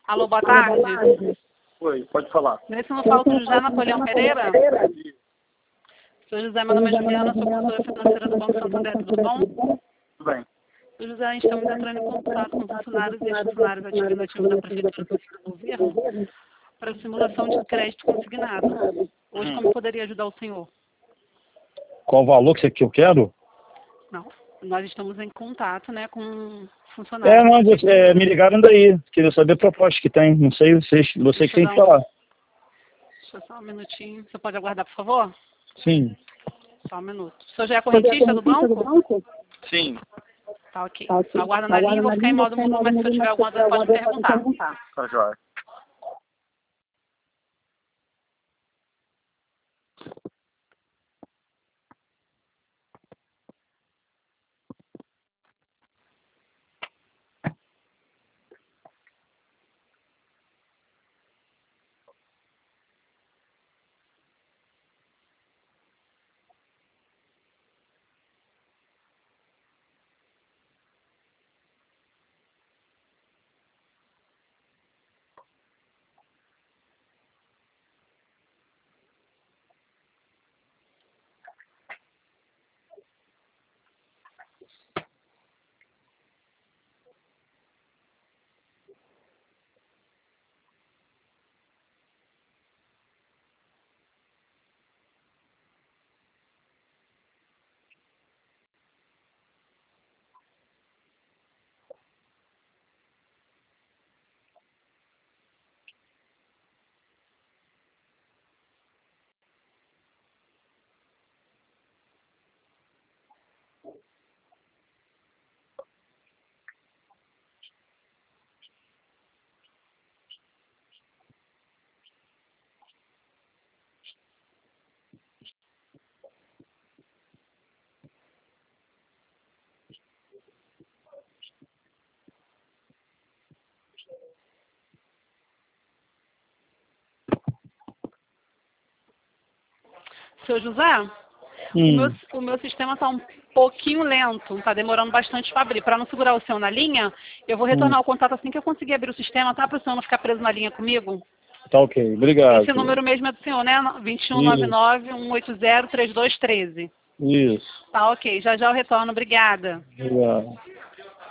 Alô, boa tarde. Oi, pode falar. Nesse não falo com o José Napoleão Pereira? Sou José, meu nome é Juliana, sou consultora financeira do Banco Santander, tudo bom? Tudo bem. Sou José, estamos entrando em contato com funcionários e ex-funcionários ativos da Prefeitura do Governo para simulação de crédito consignado. Hoje, como poderia ajudar o senhor? Qual o valor que eu quero? Não, nós estamos em contato, né, com Não, funcionários. me ligaram daí. Queria saber a proposta que tem. Não sei, você que tem que falar. Deixa eu só um minutinho. Você pode aguardar, por favor? Sim. Só um minuto. O senhor já é correntista do banco? Sim. Tá, ok. Aguarda na linha, vou ficar em modo mudo, mas se eu tiver alguma dúvida, pode me perguntar. Tá jóia. Seu José, o meu sistema está um pouquinho lento, está demorando bastante para abrir. Para não segurar o senhor na linha, eu vou retornar o contato assim que eu conseguir abrir o sistema, tá? Para o senhor não ficar preso na linha comigo. Tá ok, obrigado. Esse número mesmo é do senhor, né? 2199-180-3213. Isso. Tá ok, já já eu retorno, obrigada. Obrigado.